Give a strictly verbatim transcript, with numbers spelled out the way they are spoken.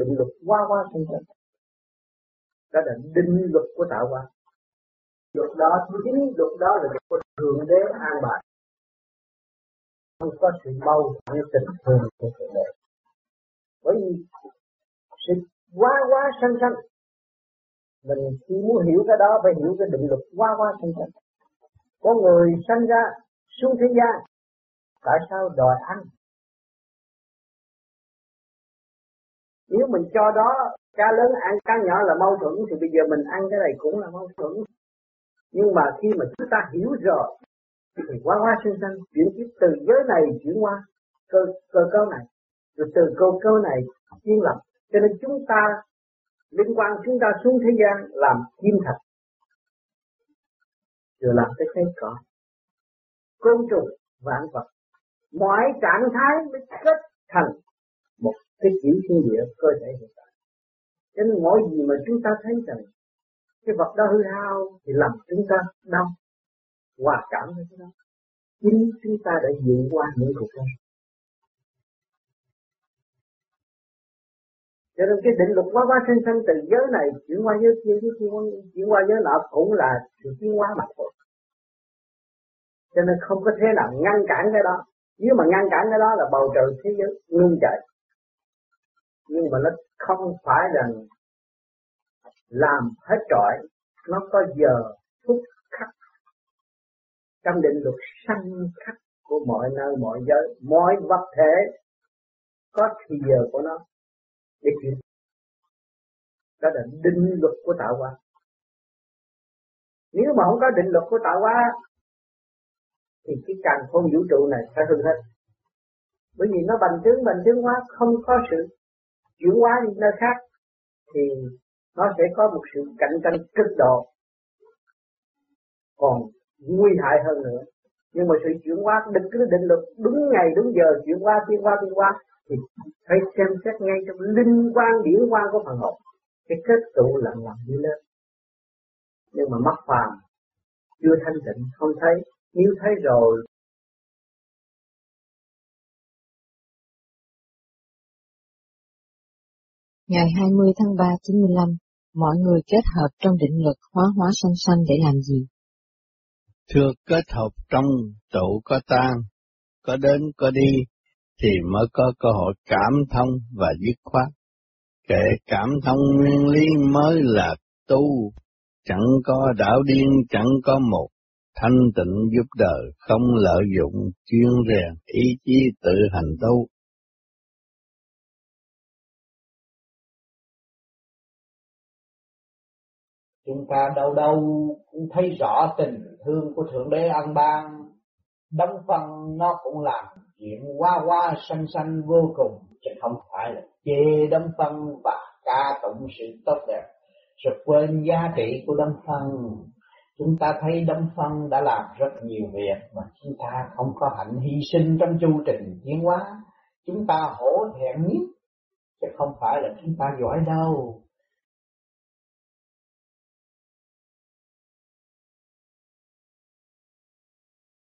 định luật hóa hóa sinh sinh. Đó là định luật của tạo hóa. Luật đó, chính luật đó là luật của Thượng Đế an bài. Không có sự mâu thuẫn tình thương của Thượng Đế. Bởi vì sự hóa hóa sinh sinh, mình chỉ muốn hiểu cái đó phải hiểu cái định luật hóa hóa sinh sinh. Có người sanh ra xuống thế gian, tại sao đòi ăn? Nếu mình cho đó cá lớn ăn cá nhỏ là mâu thuẫn thì bây giờ mình ăn cái này cũng là mâu thuẫn. Nhưng mà khi mà chúng ta hiểu rồi thì hóa hóa sinh sinh chuyển tiếp từ giới này chuyển qua cơ cơ cấu này, rồi từ cơ cấu này kiến lập. Cho nên chúng ta liên quan chúng ta xuống thế gian làm kim thạch, rồi làm cái cây cỏ, côn trùng, vạn vật, mọi trạng thái mới kết thành một cái chỉ thiên địa cơ thể hiện tại. Cho nên mỗi gì mà chúng ta thấy rằng cái vật đó hư hao thì làm chúng ta đau, hòa cảm với cái đó. Chính chúng ta đã vượt qua những cuộc đời. Cho nên cái định luật hóa hóa sinh sinh từ giới này chuyển qua giới kia, giới kia chuyển qua giới nọ cũng là sự tiến hóa mà thôi. Cho nên không có thế nào ngăn cản cái đó. Nếu mà ngăn cản cái đó là bầu trời thế giới ngưng chạy. Nhưng mà nó không phải là làm hết trọi, nó có giờ phút khắc. Trong định luật sanh khắc của mọi nơi mọi giới, mọi vật thể có thì giờ của nó để chuyển. Đó là định luật của tạo hóa. Nếu mà không có định luật của tạo hóa thì cái càn khôn vũ trụ này phải hư hết. Bởi vì nó bành trướng bành trướng hóa, không có sự chuyển hóa đi nơi khác thì nó sẽ có một sự cạnh tranh cực độ, còn nguy hại hơn nữa. Nhưng mà sự chuyển hóa định cái định luật đúng ngày đúng giờ chuyển hóa tiến hóa tiến hóa thì phải xem xét ngay trong linh quan điển quan của phần hồn. Cái kết tụ là làm đi lên. Nhưng mà mắt phàm chưa thanh tịnh không thấy, nếu thấy rồi ngày hai mươi tháng ba chín mươi lăm, mọi người kết hợp trong định luật hóa hóa sanh sanh để làm gì? Thưa, kết hợp trong tụ có tan, có đến có đi thì mới có cơ hội cảm thông và dứt khoát. Kệ cảm thông nguyên lý mới là tu, chẳng có đảo điên, chẳng có một thanh tịnh giúp đời, không lợi dụng chuyên rèn ý chí tự hành tu. Chúng ta đâu đâu cũng thấy rõ tình thương của Thượng Đế ân ban, đấng phân nó cũng làm chuyện hoa hoa xanh xanh vô cùng, chứ không phải là chê đấng phân và ca tụng sự tốt đẹp, rồi quên giá trị của đấng phân. Chúng ta thấy đấng phân đã làm rất nhiều việc mà chúng ta không có hạnh hy sinh trong chu trình tiến hóa. Chúng ta hổ thẹn nhất, chứ không phải là chúng ta giỏi đâu.